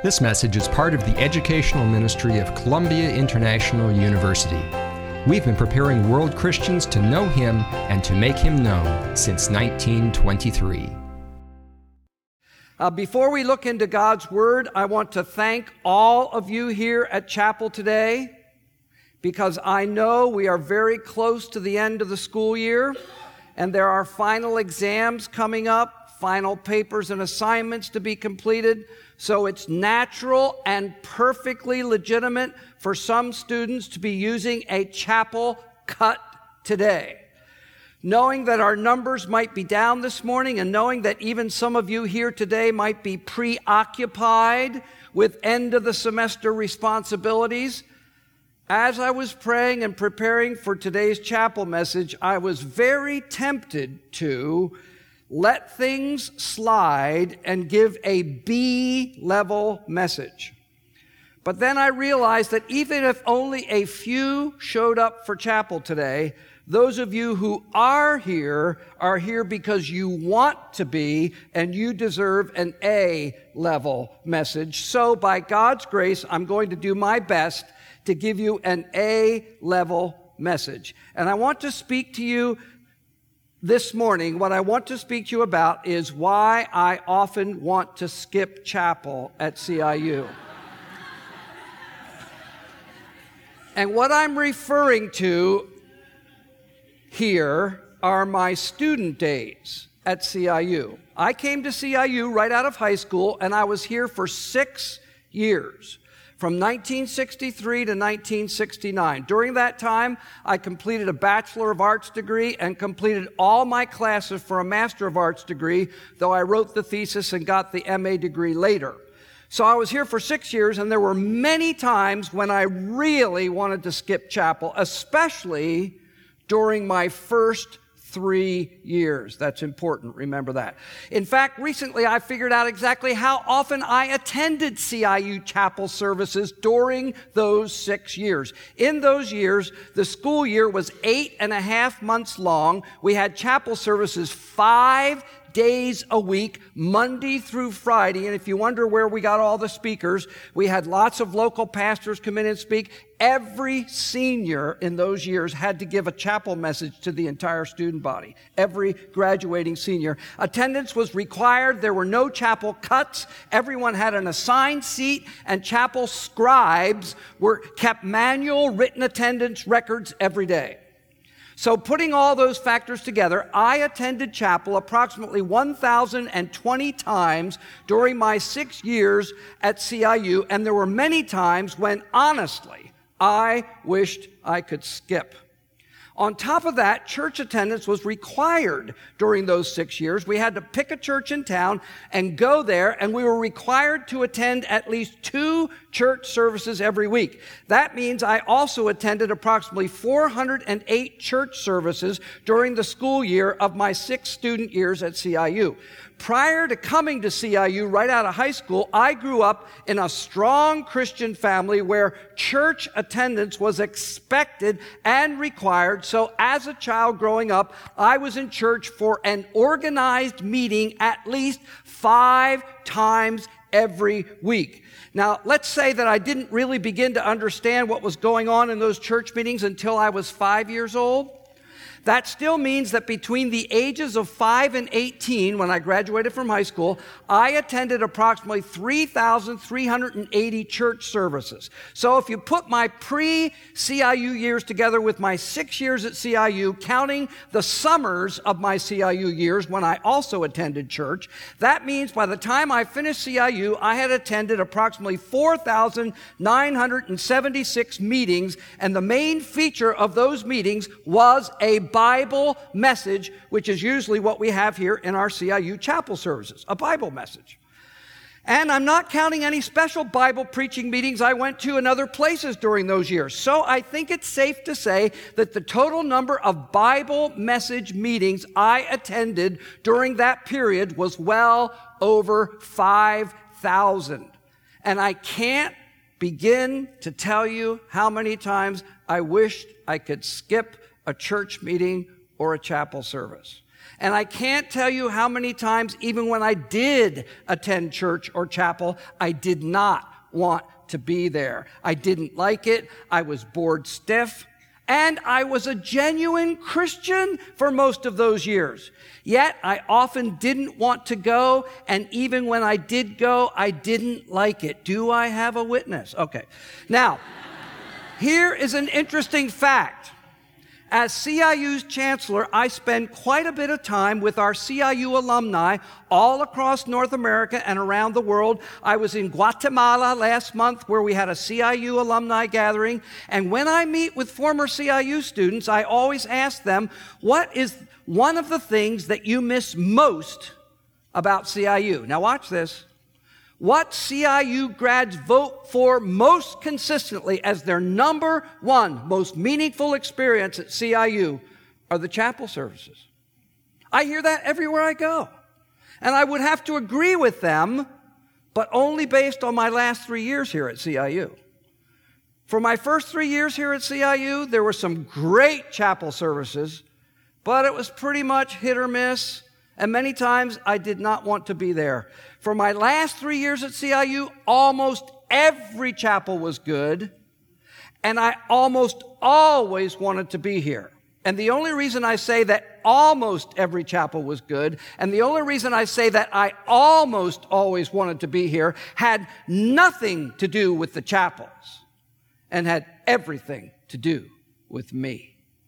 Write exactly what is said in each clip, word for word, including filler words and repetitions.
This message is part of the educational ministry of Columbia International University. We've been preparing world Christians to know Him and to make Him known since nineteen twenty-three. Uh, before we look into God's Word, I want to thank all of you here at Chapel today, because I know we are very close to the end of the school year, and there are final exams coming up, final papers and assignments to be completed. So it's natural and perfectly legitimate for some students to be using a chapel cut today. Knowing that our numbers might be down this morning, and knowing that even some of you here today might be preoccupied with end of the semester responsibilities, as I was praying and preparing for today's chapel message, I was very tempted to let things slide and give a B-level message. But then I realized that even if only a few showed up for chapel today, those of you who are here are here because you want to be, and you deserve an A-level message. So by God's grace, I'm going to do my best to give you an A-level message. And I want to speak to you this morning. What I want to speak to you about is why I often want to skip chapel at C I U. And what I'm referring to here are my student days at C I U. I came to C I U right out of high school, and I was here for six years. From nineteen sixty-three to nineteen sixty-nine. During that time, I completed a Bachelor of Arts degree and completed all my classes for a Master of Arts degree, though I wrote the thesis and got the M A degree later. So I was here for six years, and there were many times when I really wanted to skip chapel, especially during my first three years. That's important. Remember that. In fact, recently I figured out exactly how often I attended C I U chapel services during those six years. In those years, the school year was eight and a half months long. We had chapel services five days a week, Monday through Friday. And if you wonder where we got all the speakers, we had lots of local pastors come in and speak. Every senior in those years had to give a chapel message to the entire student body. Every graduating senior. Attendance was required. There were no chapel cuts. Everyone had an assigned seat, and chapel scribes were kept manual written attendance records every day. So putting all those factors together, I attended chapel approximately one thousand twenty times during my six years at C I U, and there were many times when, honestly, I wished I could skip. On top of that, church attendance was required during those six years. We had to pick a church in town and go there, and we were required to attend at least two church services every week. That means I also attended approximately four hundred eight church services during the school year of my six student years at C I U. Prior to coming to C I U right out of high school, I grew up in a strong Christian family where church attendance was expected and required. So as a child growing up, I was in church for an organized meeting at least five times every week. Now, let's say that I didn't really begin to understand what was going on in those church meetings until I was five years old. That still means that between the ages of five and eighteen, when I graduated from high school, I attended approximately three thousand three hundred eighty church services. So if you put my pre-C I U years together with my six years at C I U, counting the summers of my C I U years when I also attended church, that means by the time I finished C I U, I had attended approximately four thousand nine hundred seventy-six meetings, and the main feature of those meetings was a Bible message, which is usually what we have here in our C I U chapel services, a Bible message. And I'm not counting any special Bible preaching meetings I went to in other places during those years. So I think it's safe to say that the total number of Bible message meetings I attended during that period was well over five thousand. And I can't begin to tell you how many times I wished I could skip a church meeting or a chapel service. And I can't tell you how many times, even when I did attend church or chapel, I did not want to be there. I didn't like it. I was bored stiff. And I was a genuine Christian for most of those years. Yet I often didn't want to go, and even when I did go, I didn't like it. Do I have a witness? Okay. Now, here is an interesting fact. As C I U's chancellor, I spend quite a bit of time with our C I U alumni all across North America and around the world. I was in Guatemala last month where we had a C I U alumni gathering. And when I meet with former C I U students, I always ask them, what is one of the things that you miss most about C I U? Now watch this. What C I U grads vote for most consistently as their number one most meaningful experience at C I U are the chapel services. I hear that everywhere I go. And I would have to agree with them, but only based on my last three years here at C I U. For my first three years here at C I U, there were some great chapel services, but it was pretty much hit or miss. And many times I did not want to be there. For my last three years at C I U, almost every chapel was good, and I almost always wanted to be here. And the only reason I say that almost every chapel was good, and the only reason I say that I almost always wanted to be here, had nothing to do with the chapels, and had everything to do with me.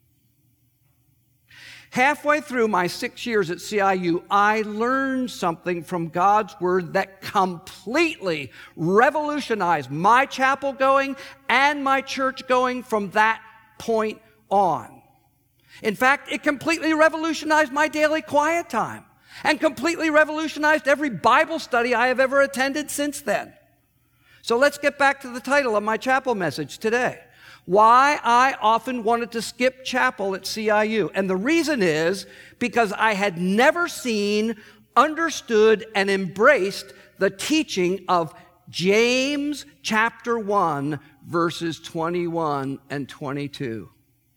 Halfway through my six years at C I U, I learned something from God's Word that completely revolutionized my chapel going and my church going from that point on. In fact, it completely revolutionized my daily quiet time and completely revolutionized every Bible study I have ever attended since then. So let's get back to the title of my chapel message today. Why I often wanted to skip chapel at C I U. And the reason is because I had never seen, understood, and embraced the teaching of James chapter one, verses twenty-one and twenty-two.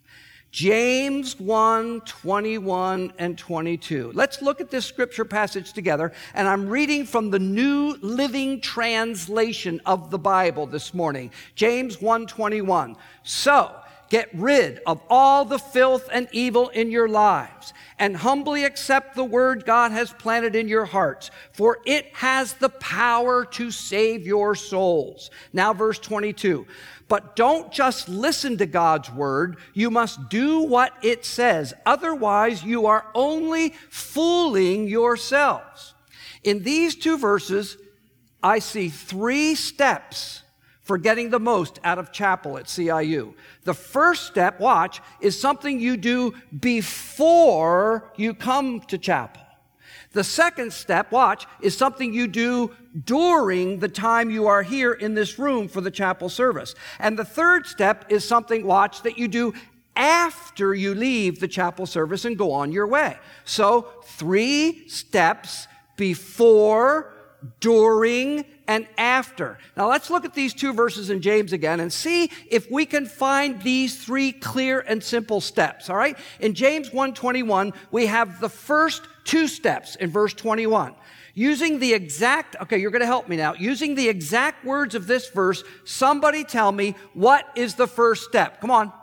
James one, twenty-one and twenty-two. Let's look at this scripture passage together, and I'm reading from the New Living Translation of the Bible this morning. James one, twenty-one. So, get rid of all the filth and evil in your lives, and humbly accept the word God has planted in your hearts, for it has the power to save your souls. Now verse twenty-two. But don't just listen to God's word. You must do what it says. Otherwise, you are only fooling yourselves. In these two verses, I see three steps for getting the most out of chapel at C I U. The first step, watch, is something you do before you come to chapel. The second step, watch, is something you do during the time you are here in this room for the chapel service. And the third step is something, watch, that you do after you leave the chapel service and go on your way. So, three steps: before, during, and after. Now let's look at these two verses in James again and see if we can find these three clear and simple steps, all right? In James one twenty-one, we have the first two steps in verse twenty-one. Using the exact, okay, you're going to help me now. Using the exact words of this verse, somebody tell me, what is the first step? Come on.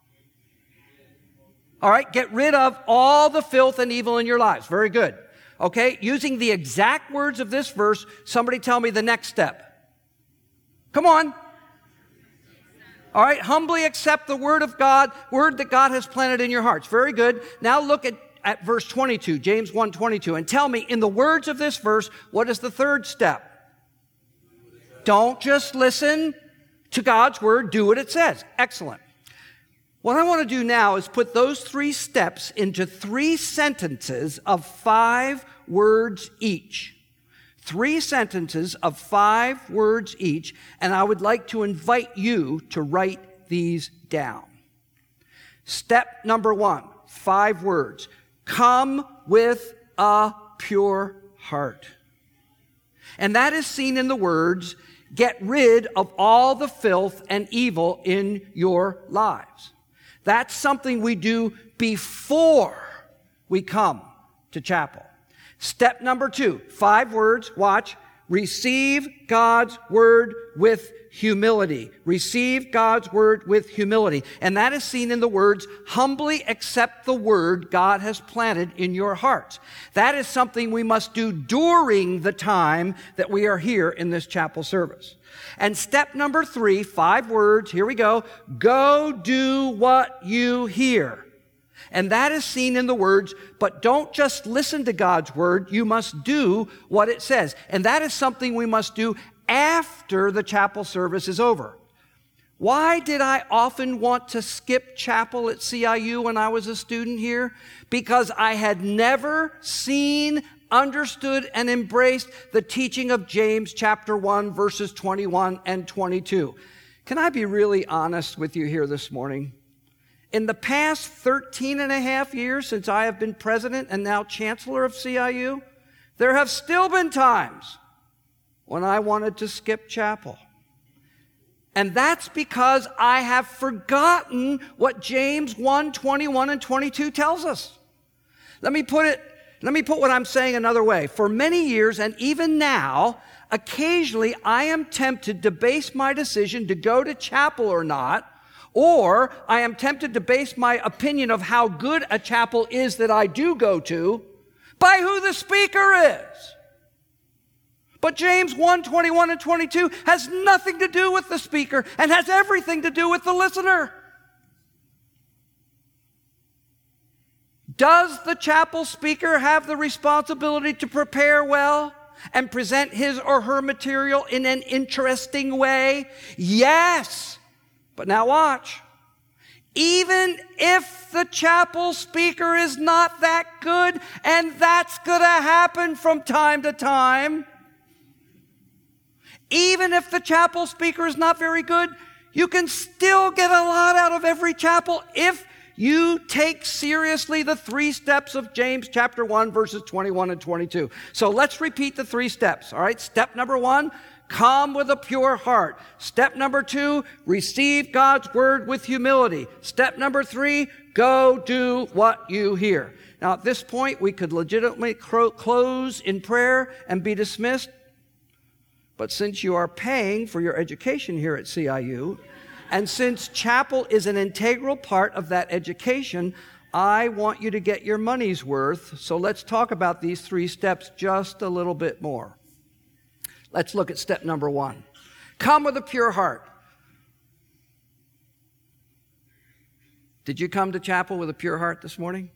All right, get rid of all the filth and evil in your lives. Very good. Okay, using the exact words of this verse, somebody tell me the next step. Come on. All right, humbly accept the word of God, word that God has planted in your hearts. Very good. Now look at, at verse twenty-two, James one twenty-two, and tell me, in the words of this verse, what is the third step? Don't just listen to God's word, do what it says. Excellent. What I want to do now is put those three steps into three sentences of five words each. Three sentences of five words each, and I would like to invite you to write these down. Step number one, five words. Come with a pure heart. And that is seen in the words, get rid of all the filth and evil in your lives. That's something we do before we come to chapel. Step number two, five words, watch. Receive God's word with humility. Receive God's word with humility. And that is seen in the words, humbly accept the word God has planted in your hearts. That is something we must do during the time that we are here in this chapel service. And step number three, five words, here we go. Go do what you hear. And that is seen in the words, but don't just listen to God's word, you must do what it says. And that is something we must do after the chapel service is over. Why did I often want to skip chapel at C I U when I was a student here? Because I had never seen, understood, and embraced the teaching of James chapter one, verses twenty-one and twenty-two. Can I be really honest with you here this morning? In the past thirteen and a half years since I have been president and now chancellor of C I U, there have still been times when I wanted to skip chapel. And that's because I have forgotten what James one, twenty-one and twenty-two tells us. Let me put it, let me put what I'm saying another way. For many years, and even now, occasionally I am tempted to base my decision to go to chapel or not, or I am tempted to base my opinion of how good a chapel is that I do go to by who the speaker is. But James one, twenty-one and twenty-two has nothing to do with the speaker and has everything to do with the listener. Does the chapel speaker have the responsibility to prepare well and present his or her material in an interesting way? Yes. But now watch. Even if the chapel speaker is not that good, and that's going to happen from time to time, even if the chapel speaker is not very good, you can still get a lot out of every chapel if you take seriously the three steps of James chapter one, verses twenty-one and twenty-two. So let's repeat the three steps, all right? Step number one, come with a pure heart. Step number two, receive God's word with humility. Step number three, go do what you hear. Now, at this point, we could legitimately cro- close in prayer and be dismissed. But since you are paying for your education here at C I U, and since chapel is an integral part of that education, I want you to get your money's worth. So let's talk about these three steps just a little bit more. Let's look at step number one. Come with a pure heart. Did you come to chapel with a pure heart this morning?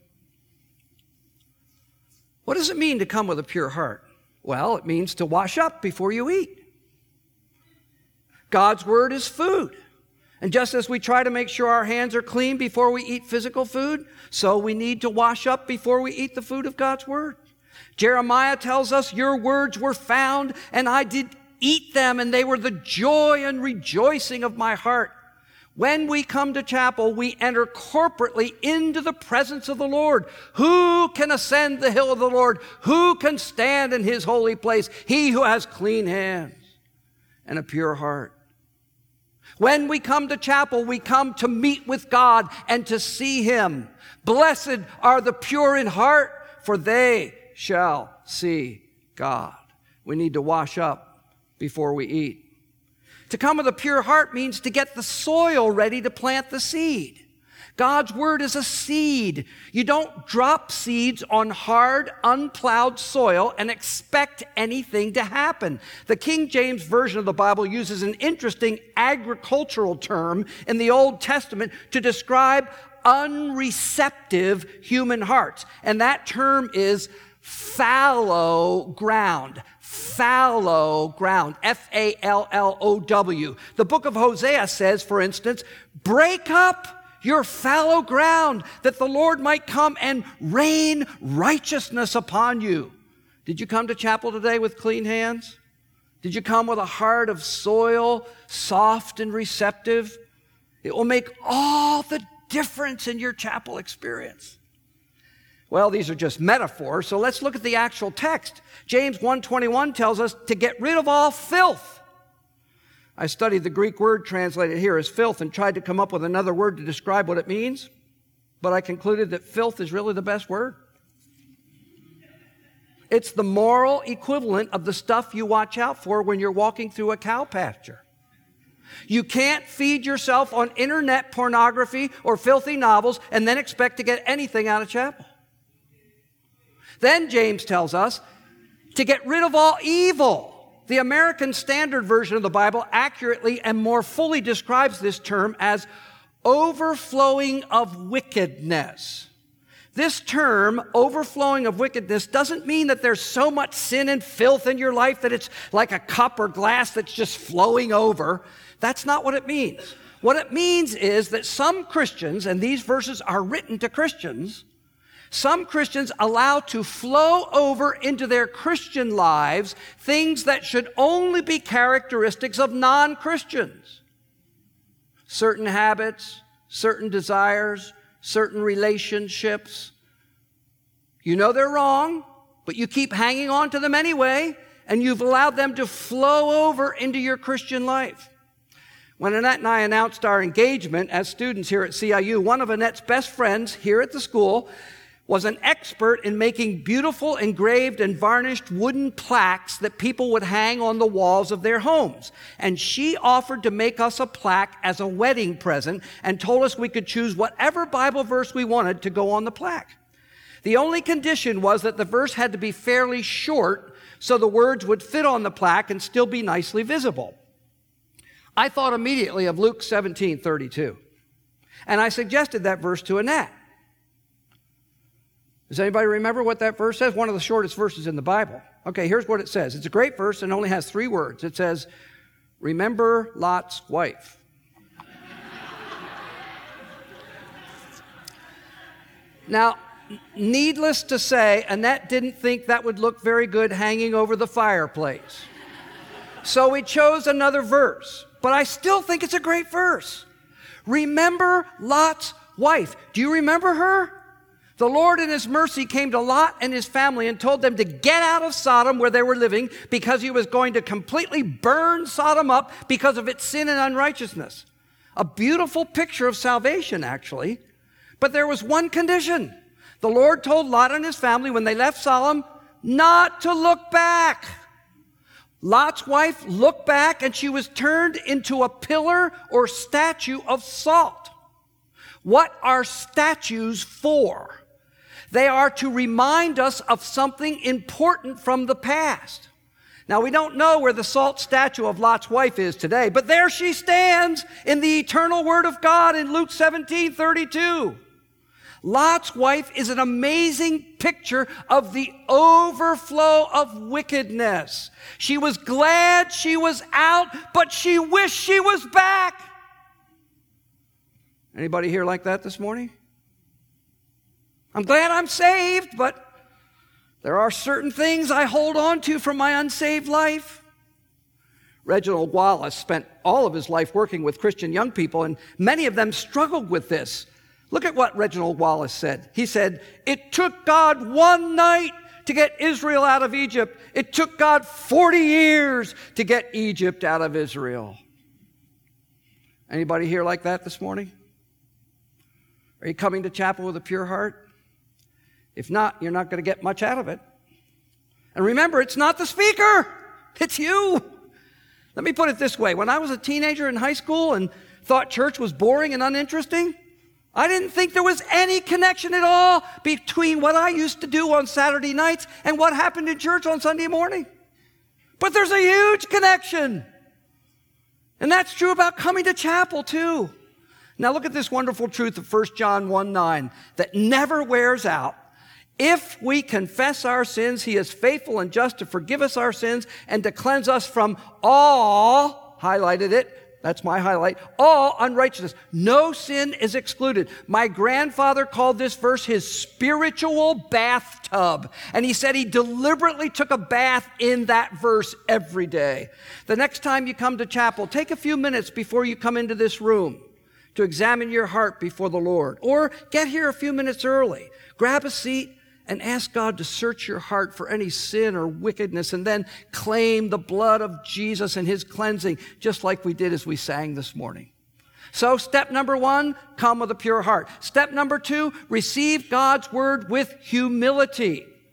What does it mean to come with a pure heart? Well, it means to wash up before you eat. God's word is food. And just as we try to make sure our hands are clean before we eat physical food, so we need to wash up before we eat the food of God's word. Jeremiah tells us, your words were found, and I did eat them, and they were the joy and rejoicing of my heart. When we come to chapel, we enter corporately into the presence of the Lord. Who can ascend the hill of the Lord? Who can stand in his holy place? He who has clean hands and a pure heart. When we come to chapel, we come to meet with God and to see him. Blessed are the pure in heart, for they shall see God. We need to wash up before we eat. To come with a pure heart means to get the soil ready to plant the seed. God's word is a seed. You don't drop seeds on hard, unplowed soil and expect anything to happen. The King James Version of the Bible uses an interesting agricultural term in the Old Testament to describe unreceptive human hearts. And that term is fallow ground. Fallow ground. F A L L O W. The book of Hosea says, for instance, break up your fallow ground that the Lord might come and rain righteousness upon you. Did you come to chapel today with clean hands? Did you come with a heart of soil, soft and receptive? It will make all the difference in your chapel experience. Well, these are just metaphors, so let's look at the actual text. James one twenty-one tells us to get rid of all filth. I studied the Greek word translated here as filth and tried to come up with another word to describe what it means, but I concluded that filth is really the best word. It's the moral equivalent of the stuff you watch out for when you're walking through a cow pasture. You can't feed yourself on internet pornography or filthy novels and then expect to get anything out of chapel. Then James tells us to get rid of all evil. The American Standard Version of the Bible accurately and more fully describes this term as overflowing of wickedness. This term, overflowing of wickedness, doesn't mean that there's so much sin and filth in your life that it's like a cup or glass that's just flowing over. That's not what it means. What it means is that some Christians, and these verses are written to Christians, some Christians allow to flow over into their Christian lives things that should only be characteristics of non-Christians. Certain habits, certain desires, certain relationships. You know they're wrong, but you keep hanging on to them anyway, and you've allowed them to flow over into your Christian life. When Annette and I announced our engagement as students here at C I U, one of Annette's best friends here at the school was an expert in making beautiful engraved and varnished wooden plaques that people would hang on the walls of their homes. And she offered to make us a plaque as a wedding present and told us we could choose whatever Bible verse we wanted to go on the plaque. The only condition was that the verse had to be fairly short so the words would fit on the plaque and still be nicely visible. I thought immediately of Luke seventeen thirty-two. And I suggested that verse to Annette. Does anybody remember what that verse says? One of the shortest verses in the Bible. Okay, here's what it says. It's a great verse and only has three words. It says, remember Lot's wife. Now, needless to say, Annette didn't think that would look very good hanging over the fireplace. So we chose another verse. But I still think it's a great verse. Remember Lot's wife. Do you remember her? The Lord in His mercy came to Lot and his family and told them to get out of Sodom where they were living because He was going to completely burn Sodom up because of its sin and unrighteousness. A beautiful picture of salvation, actually. But there was one condition. The Lord told Lot and his family when they left Sodom not to look back. Lot's wife looked back and she was turned into a pillar or statue of salt. What are statues for? They are to remind us of something important from the past. Now, we don't know where the salt statue of Lot's wife is today, but there she stands in the eternal Word of God in Luke seventeen thirty-two. Lot's wife is an amazing picture of the overflow of wickedness. She was glad she was out, but she wished she was back. Anybody here like that this morning? I'm glad I'm saved, but there are certain things I hold on to from my unsaved life. Reginald Wallace spent all of his life working with Christian young people, and many of them struggled with this. Look at what Reginald Wallace said. He said, it took God one night to get Israel out of Egypt. It took God forty years to get Egypt out of Israel. Anybody here like that this morning? Are you coming to chapel with a pure heart? If not, you're not going to get much out of it. And remember, it's not the speaker. It's you. Let me put it this way. When I was a teenager in high school and thought church was boring and uninteresting, I didn't think there was any connection at all between what I used to do on Saturday nights and what happened in church on Sunday morning. But there's a huge connection. And that's true about coming to chapel too. Now look at this wonderful truth of First John one nine that never wears out. If we confess our sins, He is faithful and just to forgive us our sins and to cleanse us from all, highlighted it, that's my highlight, all unrighteousness. No sin is excluded. My grandfather called this verse his spiritual bathtub. And he said he deliberately took a bath in that verse every day. The next time you come to chapel, take a few minutes before you come into this room to examine your heart before the Lord. Or get here a few minutes early. Grab a seat and ask God to search your heart for any sin or wickedness and then claim the blood of Jesus and His cleansing, just like we did as we sang this morning. So step number one, come with a pure heart. Step number two, receive God's word with humility.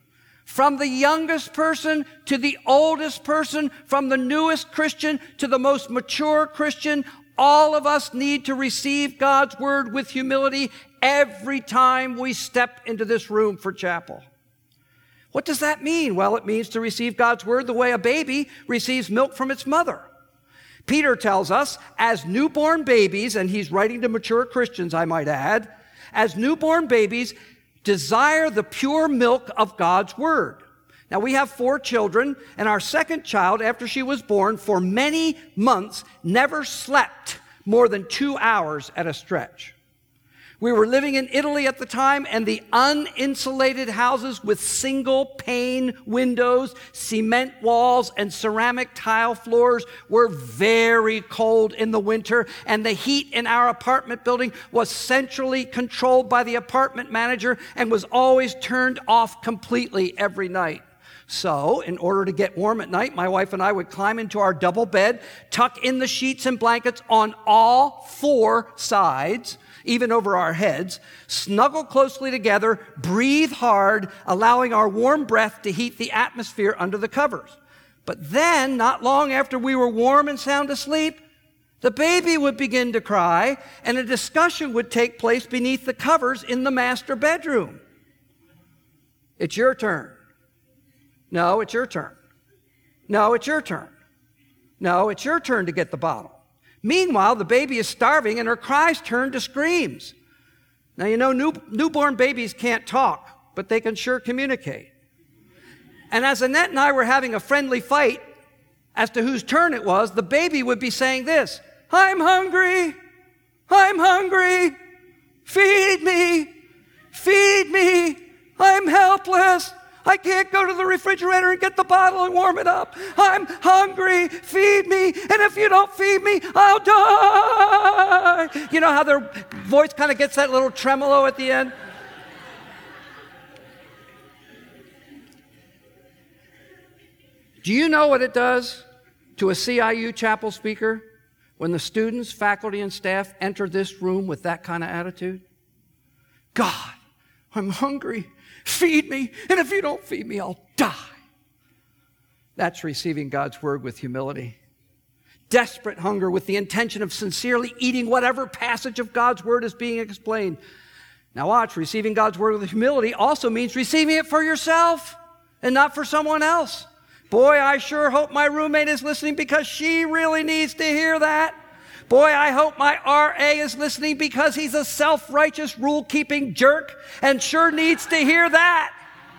From the youngest person to the oldest person, from the newest Christian to the most mature Christian, all of us need to receive God's word with humility every time we step into this room for chapel. What does that mean? Well, it means to receive God's word the way a baby receives milk from its mother. Peter tells us, as newborn babies, and he's writing to mature Christians, I might add, as newborn babies, desire the pure milk of God's word. Now, we have four children, and our second child, after she was born, for many months, never slept more than two hours at a stretch. We were living in Italy at the time, and the uninsulated houses with single-pane windows, cement walls, and ceramic tile floors were very cold in the winter, and the heat in our apartment building was centrally controlled by the apartment manager and was always turned off completely every night. So, in order to get warm at night, my wife and I would climb into our double bed, tuck in the sheets and blankets on all four sides, even over our heads, snuggle closely together, breathe hard, allowing our warm breath to heat the atmosphere under the covers. But then, not long after we were warm and sound asleep, the baby would begin to cry, and a discussion would take place beneath the covers in the master bedroom. It's your turn. No, it's your turn. No, it's your turn. No, it's your turn to get the bottle. Meanwhile, the baby is starving and her cries turn to screams. Now, you know, new, newborn babies can't talk, but they can sure communicate. And as Annette and I were having a friendly fight as to whose turn it was, the baby would be saying this: I'm hungry, I'm hungry, feed me, feed me, I'm helpless. I can't go to the refrigerator and get the bottle and warm it up. I'm hungry. Feed me. And if you don't feed me, I'll die. You know how their voice kind of gets that little tremolo at the end? Do you know what it does to a C I U chapel speaker when the students, faculty, and staff enter this room with that kind of attitude? God, I'm hungry. Feed me, and if you don't feed me, I'll die. That's receiving God's word with humility. Desperate hunger with the intention of sincerely eating whatever passage of God's word is being explained. Now watch, receiving God's word with humility also means receiving it for yourself and not for someone else. Boy, I sure hope my roommate is listening because she really needs to hear that. Boy, I hope my R A is listening because he's a self-righteous, rule-keeping jerk and sure needs to hear that.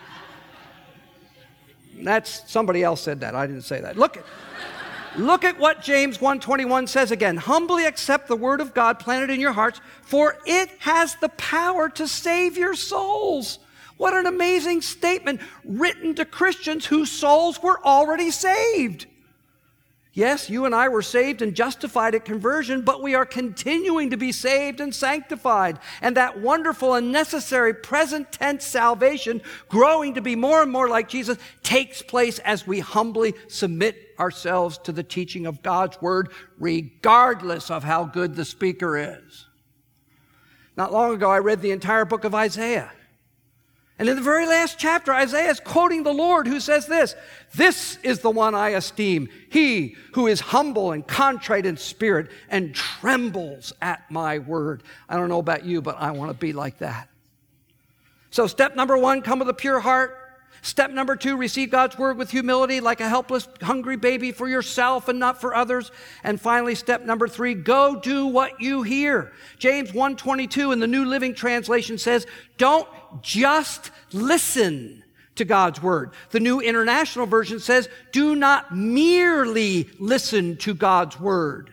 That's, somebody else said that. I didn't say that. Look at, look at what James one twenty-one says again. Humbly accept the word of God planted in your hearts, for it has the power to save your souls. What an amazing statement written to Christians whose souls were already saved. Yes, you and I were saved and justified at conversion, but we are continuing to be saved and sanctified. And that wonderful and necessary present tense salvation, growing to be more and more like Jesus, takes place as we humbly submit ourselves to the teaching of God's word, regardless of how good the speaker is. Not long ago, I read the entire book of Isaiah. And in the very last chapter, Isaiah is quoting the Lord who says this: this is the one I esteem, he who is humble and contrite in spirit and trembles at my word. I don't know about you, but I want to be like that. So step number one, come with a pure heart. Step number two, receive God's word with humility like a helpless, hungry baby for yourself and not for others. And finally, step number three, go do what you hear. James one twenty-two in the New Living Translation says, don't just listen to God's word. The New International Version says, do not merely listen to God's word.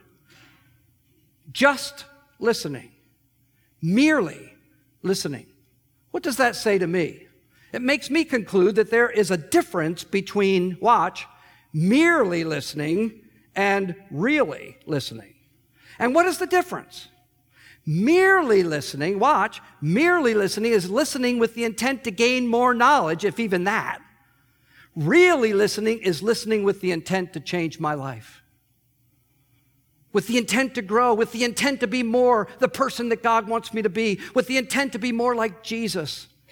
Just listening. Merely listening. What does that say to me? It makes me conclude that there is a difference between, watch, merely listening and really listening. And what is the difference? Merely listening, watch, merely listening is listening with the intent to gain more knowledge, if even that. Really listening is listening with the intent to change my life. With the intent to grow, with the intent to be more the person that God wants me to be, with the intent to be more like Jesus.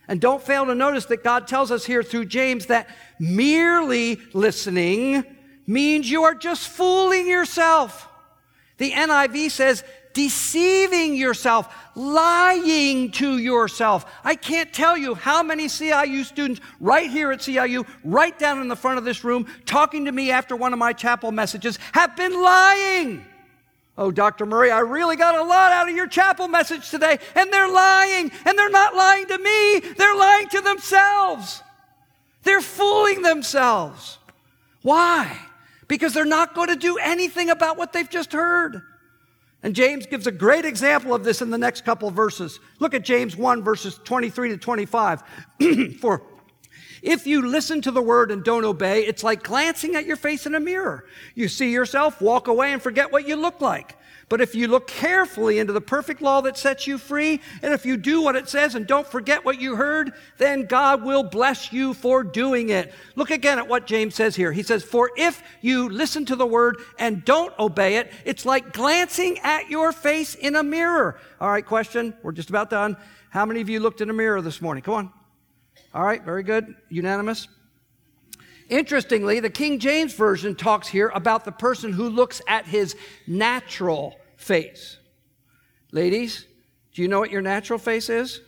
And don't fail to notice that God tells us here through James that merely listening means you are just fooling yourself. The N I V says deceiving yourself, lying to yourself. I can't tell you how many C I U students right here at C I U, right down in the front of this room, talking to me after one of my chapel messages, have been lying. Oh, Doctor Murray, I really got a lot out of your chapel message today. And they're lying. And they're not lying to me. They're lying to themselves. They're fooling themselves. Why? Because they're not going to do anything about what they've just heard. And James gives a great example of this in the next couple of verses. Look at James one, verses twenty-three to twenty-five. For if you listen to the word and don't obey, it's like glancing at your face in a mirror. You see yourself, walk away, and forget what you look like. But if you look carefully into the perfect law that sets you free, and if you do what it says and don't forget what you heard, then God will bless you for doing it. Look again at what James says here. He says, for if you listen to the word and don't obey it, it's like glancing at your face in a mirror. All right, question. We're just about done. How many of you looked in a mirror this morning? Come on. All right, very good. Unanimous. Interestingly, the King James Version talks here about the person who looks at his natural face. Ladies, do you know what your natural face is?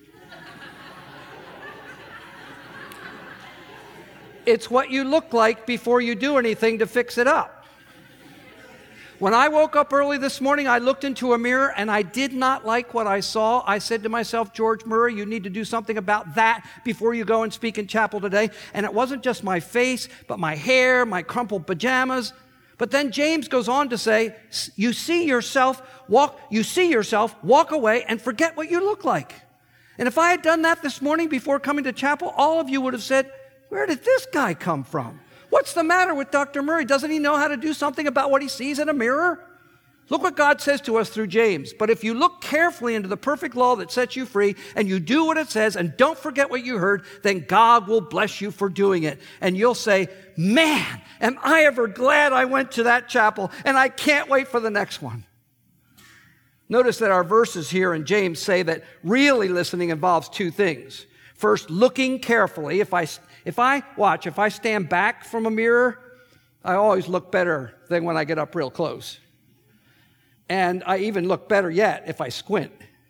It's what you look like before you do anything to fix it up. When I woke up early this morning, I looked into a mirror and I did not like what I saw. I said to myself, George Murray, you need to do something about that before you go and speak in chapel today. And it wasn't just my face, but my hair, my crumpled pajamas. But then James goes on to say, you see yourself, walk, you see yourself, walk away and forget what you look like. And if I had done that this morning before coming to chapel, all of you would have said, where did this guy come from? What's the matter with Doctor Murray? Doesn't he know how to do something about what he sees in a mirror? Look what God says to us through James. But if you look carefully into the perfect law that sets you free and you do what it says and don't forget what you heard, then God will bless you for doing it. And you'll say, man, am I ever glad I went to that chapel and I can't wait for the next one. Notice that our verses here in James say that really listening involves two things. First, looking carefully. If I, if I, watch, if I stand back from a mirror, I always look better than when I get up real close. And I even look better yet if I squint.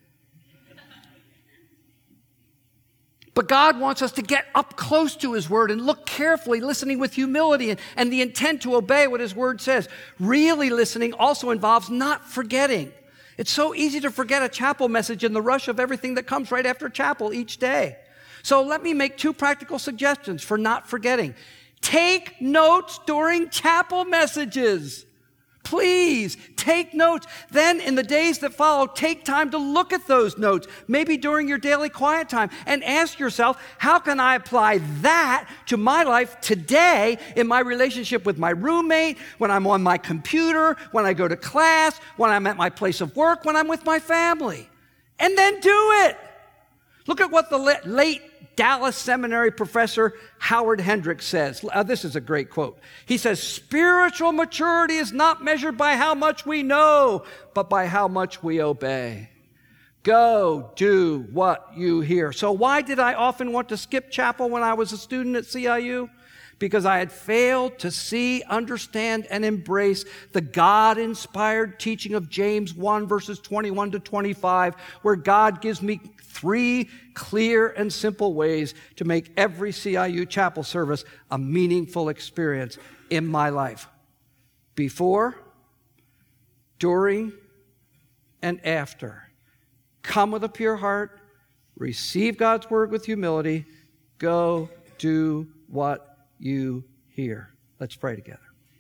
But God wants us to get up close to His Word and look carefully, listening with humility and, and the intent to obey what His Word says. Really listening also involves not forgetting. It's so easy to forget a chapel message in the rush of everything that comes right after chapel each day. So let me make two practical suggestions for not forgetting. Take notes during chapel messages. Please take notes. Then in the days that follow, take time to look at those notes, maybe during your daily quiet time, and ask yourself, how can I apply that to my life today in my relationship with my roommate, when I'm on my computer, when I go to class, when I'm at my place of work, when I'm with my family? And then do it. Look at what the late Dallas Seminary professor Howard Hendricks says. Uh, this is a great quote. He says, spiritual maturity is not measured by how much we know, but by how much we obey. Go do what you hear. So why did I often want to skip chapel when I was a student at C I U? Because I had failed to see, understand, and embrace the God-inspired teaching of James one, verses twenty-one to twenty-five, where God gives me three clear and simple ways to make every C I U chapel service a meaningful experience in my life. Before, during, and after. Come with a pure heart, receive God's word with humility, go do what you hear. Let's pray together.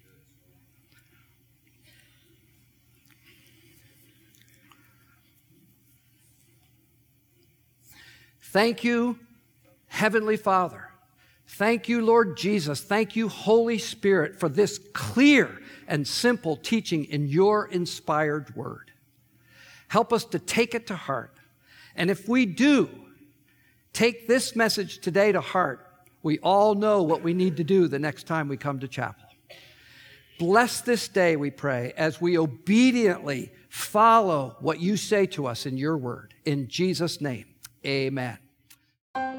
Thank you, Heavenly Father. Thank you, Lord Jesus. Thank you, Holy Spirit, for this clear and simple teaching in your inspired word. Help us to take it to heart. And if we do take this message today to heart, we all know what we need to do the next time we come to chapel. Bless this day, we pray, as we obediently follow what you say to us in your word. In Jesus' name, amen.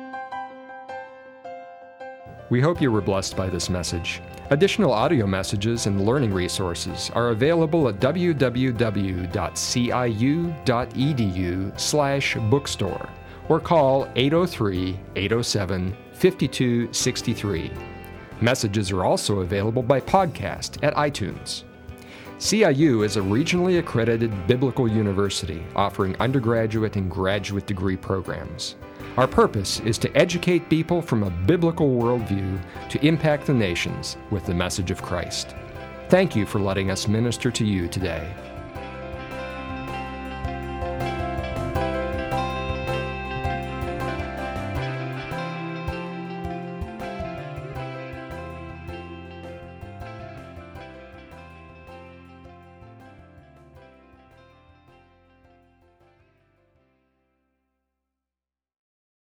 We hope you were blessed by this message. Additional audio messages and learning resources are available at w w w dot c i u dot e d u slash bookstore or call eight oh three, eight oh seven, five two six three. Messages are also available by podcast at iTunes. C I U is a regionally accredited biblical university offering undergraduate and graduate degree programs. Our purpose is to educate people from a biblical worldview to impact the nations with the message of Christ. Thank you for letting us minister to you today.